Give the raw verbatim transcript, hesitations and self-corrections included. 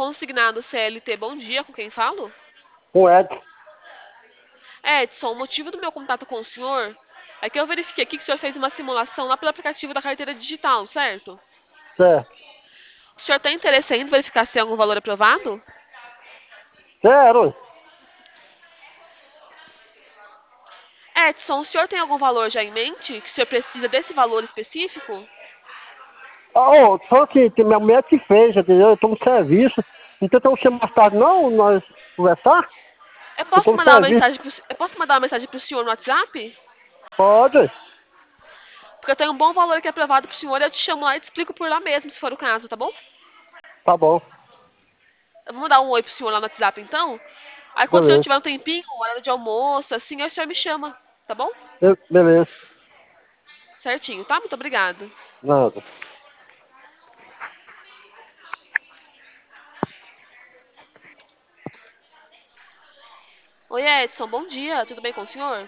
Consignado C L T, bom dia, com quem falo? Com Edson. Edson, o motivo do meu contato com o senhor é que eu verifiquei aqui que o senhor fez uma simulação lá pelo aplicativo da carteira digital, certo? Certo. O senhor tem interesse em verificar se tem algum valor aprovado? Quero. Edson, o senhor tem algum valor já em mente? Que o senhor precisa desse valor específico? Ah, ô, só que tem minha mulher que fez, entendeu? Eu tô no serviço. Então tem você mais tarde, não? Nós conversar? Eu Eu posso tô no mandar uma serviço. mensagem pro, eu posso mandar uma mensagem pro senhor no WhatsApp? Pode. Porque eu tenho um bom valor aqui aprovado pro senhor e eu te chamo lá e te explico por lá mesmo, se for o caso, tá bom? Tá bom. Eu vou mandar um oi pro senhor lá no WhatsApp, então. Aí quando o senhor Beleza. tiver um tempinho, hora de almoço, assim, aí o senhor me chama, tá bom? Be- Beleza. Certinho, tá? Muito obrigada. Nada. Oi, Edson, bom dia. Tudo bem com o senhor?